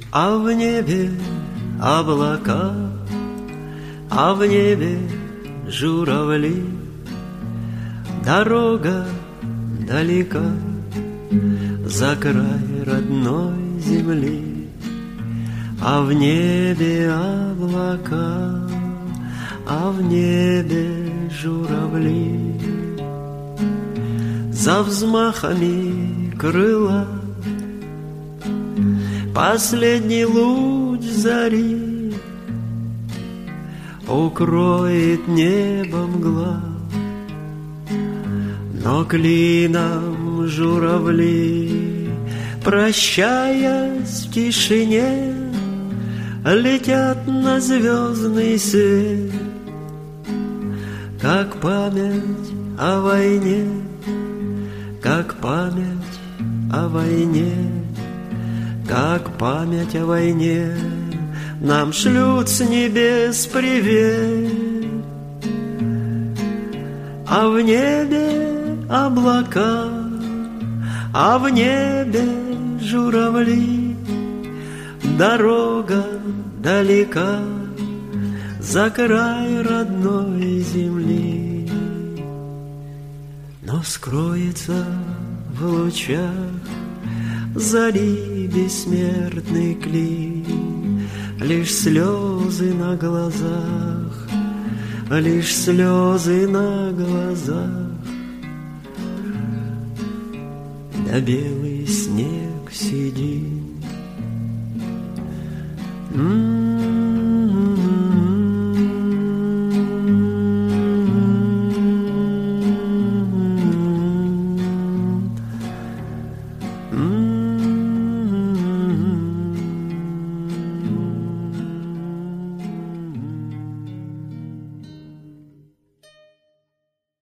А в небе облака, а в небе журавли. Дорога далека за край родной земли. А в небе облака, а в небе журавли. За взмахами крыла последний луч зари укроет небо мгла, но клином журавли, прощаясь в тишине, летят на звездный свет, как память о войне, как память о войне, как память о войне. Нам шлют с небес привет. А в небе облака, а в небе журавли. Дорога далека за край родной земли. Но скроется в лучах зари бессмертный клин лишь слезы на глазах, лишь слезы на глазах, да белый снег сидит.